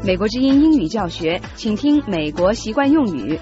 美国之音英语教学，请听美国习惯用语。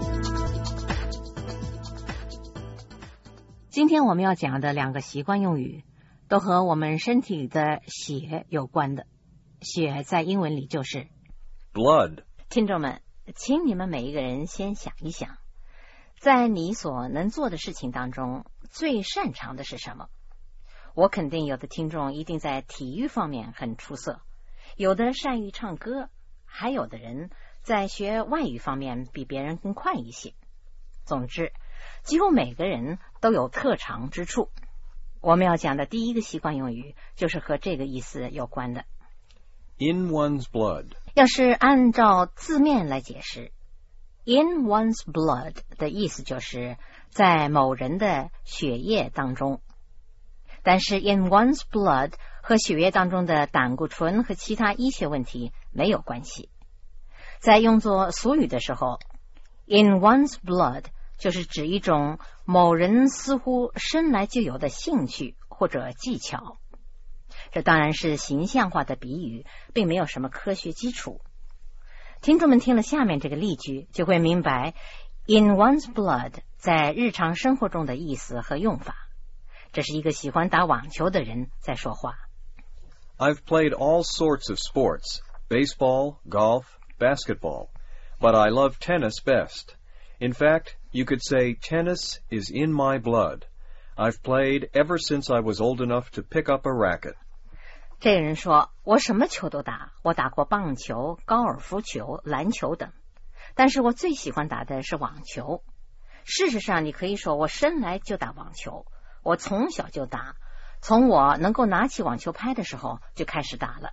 今天我们要讲的两个习惯用语，都和我们身体里的血有关的。血在英文里就是 blood。 听众们，请你们每一个人先想一想，在你所能做的事情当中，最擅长的是什么？我肯定有的听众一定在体育方面很出色，有的善于唱歌，还有的人在学外语方面比别人更快一些。总之，几乎每个人都有特长之处。我们要讲的第一个习惯用语就是和这个意思有关的。 In one's blood。 要是按照字面来解释， In one's blood 的意思就是在某人的血液当中。但是 in one's blood 和血液当中的胆固醇和其他医学问题没有关系。在用作俗语的时候， in one's blood 就是指一种某人似乎生来就有的兴趣或者技巧。这当然是形象化的比喻，并没有什么科学基础。听众们听了下面这个例句，就会明白 in one's blood 在日常生活中的意思和用法。这是一个喜欢打网球的人在说话。 I've played all sorts of sports, baseball, golf, basketball, but I love tennis best. In fact, you could say tennis is in my blood. I've played ever since I was old enough to pick up a racket. 这个人说，我什么球都打，我打过棒球、高尔夫球、篮球等，但是我最喜欢打的是网球。事实上，你可以说我生来就打网球，我从小就打，从我能够拿起网球拍的时候就开始打了。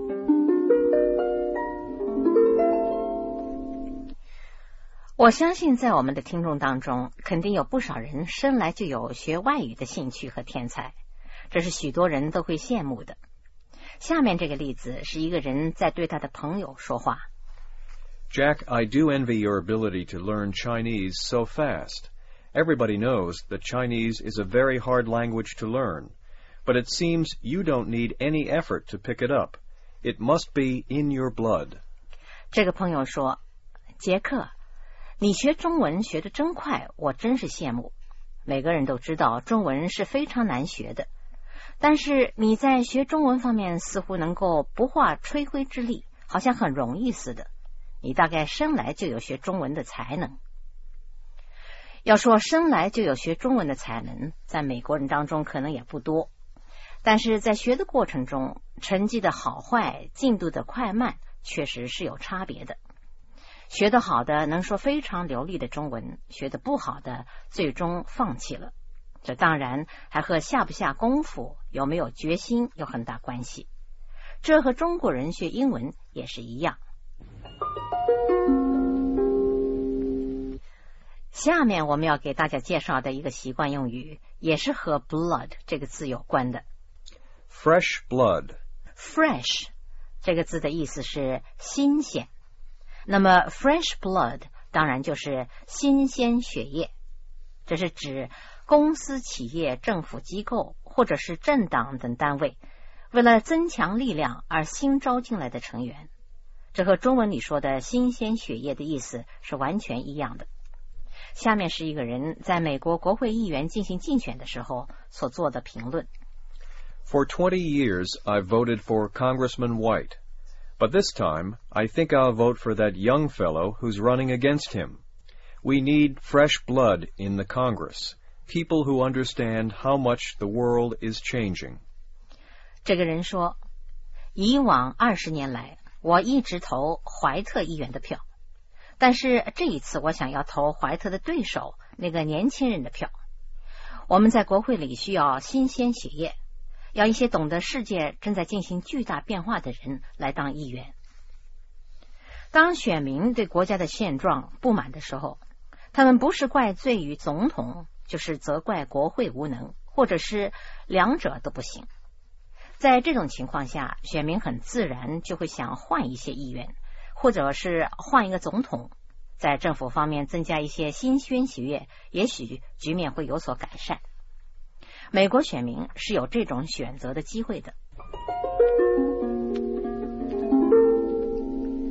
我相信在我们的听众当中，肯定有不少人生来就有学外语的兴趣和天才，这是许多人都会羡慕的。下面这个例子是一个人在对他的朋友说话。 Jack, I do envy your ability to learn Chinese so fast. Everybody knows that Chinese is a very hard language to learn, but it seems you don't need any effort to pick it up. It must be in your blood. 这个朋友说，杰克，你学中文学得真快，我真是羡慕。每个人都知道中文是非常难学的，但是你在学中文方面似乎能够不化吹灰之力，好像很容易似的。你大概生来就有学中文的才能。要说生来就有学中文的才能，在美国人当中可能也不多，但是在学的过程中，成绩的好坏、进度的快慢确实是有差别的。学得好的能说非常流利的中文，学得不好的最终放弃了。这当然还和下不下功夫、有没有决心有很大关系。这和中国人学英文也是一样。下面我们要给大家介绍的一个习惯用语，也是和 blood 这个字有关的。 Fresh blood。 Fresh 这个字的意思是新鲜，那么 fresh blood 当然就是新鲜血液。这是指公司、企业、政府机构或者是政党等单位为了增强力量而新招进来的成员。这和中文里说的新鲜血液的意思是完全一样的。下面是一个人在美国国会议员进行竞选的时候所做的评论。 For 20 years, I've voted for Congressman White. But this time, I think I'll vote for that young fellow who's running against him. We need fresh blood in the Congress, people who understand how much the world is changing. 这个人说，以往20年来，我一直投怀特议员的票，但是这一次我想要投怀特的对手，那个年轻人的票。我们在国会里需要新鲜血液，要一些懂得世界正在进行巨大变化的人来当议员。当选民对国家的现状不满的时候，他们不是怪罪于总统，就是责怪国会无能，或者是两者都不行。在这种情况下，选民很自然就会想换一些议员，或者是换一个总统，在政府方面增加一些新鲜血液，也许局面会有所改善。美国选民是有这种选择的机会的。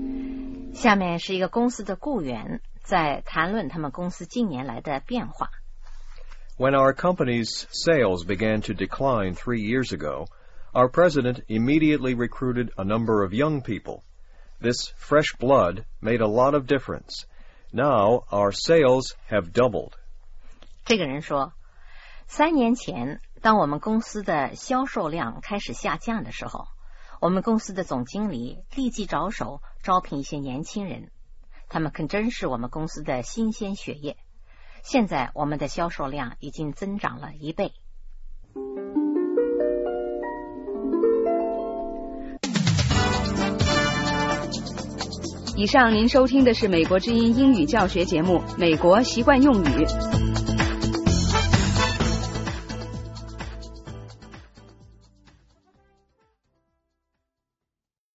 下面是一个公司的雇员在谈论他们公司近年来的变化。 When our company's sales began to decline 3 years ago, our president immediately recruited a number of young people. This fresh blood made a lot of difference. Now our sales have doubled. 这个人说，3年前，当我们公司的销售量开始下降的时候，我们公司的总经理立即着手招聘一些年轻人，他们可真是我们公司的新鲜血液。现在我们的销售量已经增长了1倍。 以上您收听的是美国之音英语教学节目《美国习惯用语》。